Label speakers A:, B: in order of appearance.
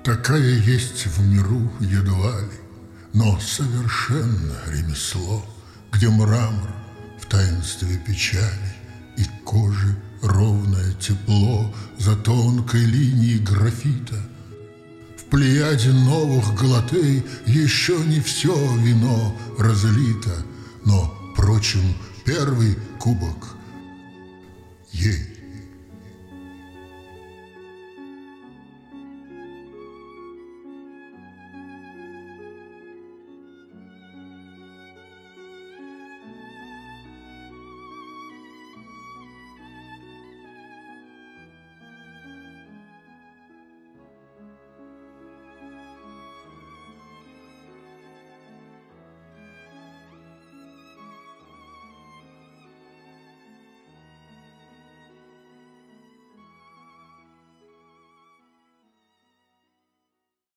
A: Такая есть в миру едва ли, но совершенно ремесло, где мрамор в таинстве печали и кожи ровное тепло за тонкой линией графита. В плеяде новых галатей еще не все вино разлито, но, впрочем, первый кубок ей